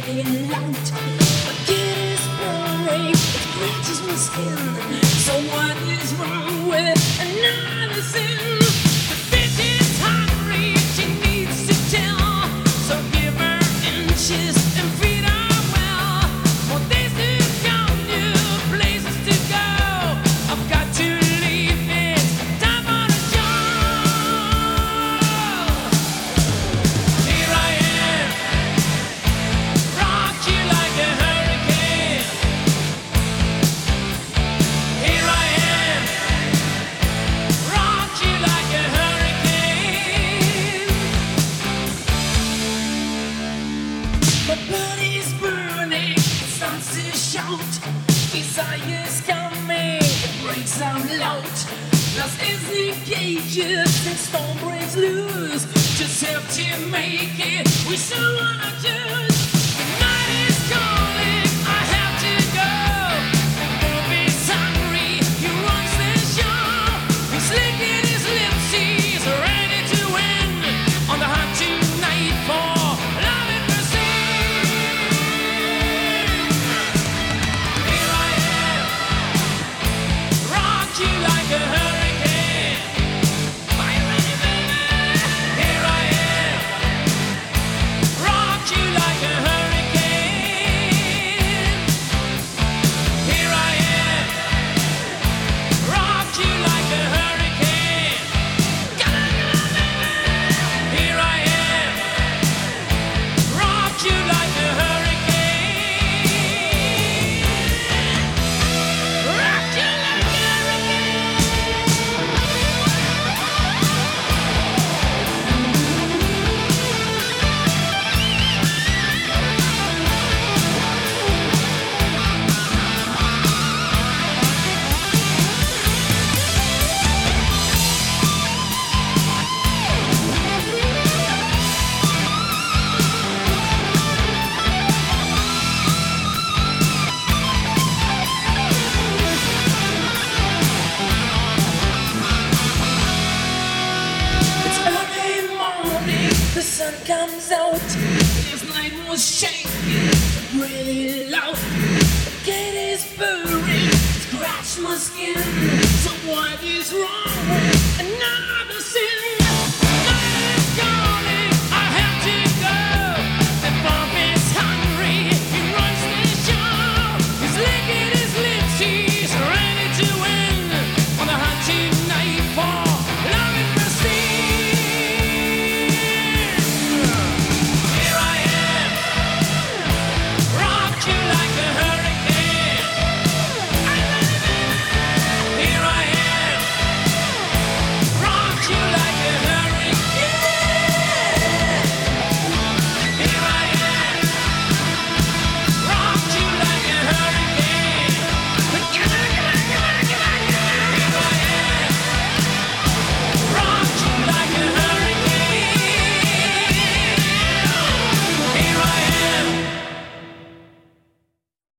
burning light. Forget is boring, it scratches my skin. So what is wrong with another sin? The bitch is hungry, she needs to tell. So give her inches and feed her well. More days to come, new places to go. I've got to leave, it's time for the show. Here I am, rock you like a hurricane. Here I am, rock you like a hurricane. My body's burning, it starts to shout. Desire's coming, it breaks out loud. Lost is the cages, and storm breaks loose. Just have to make it with someone I choose. The night is calling, I have to go. And Bobby's hungry, he runs the show. He's licking his lips, he's ready to win. On the hunt tonight for love and mercy. Here I am, rock you like a hurricane. Are you ready, baby? Here I am, rock you like a hurricane. Here I am, rock you like a hurricane. Come on, baby. Here I am, rock you like a hurricane. Rock you like a It's early morning, the sun comes out. This night was shaking, really loud. The gate is burning, scratch my skin. So what is wrong?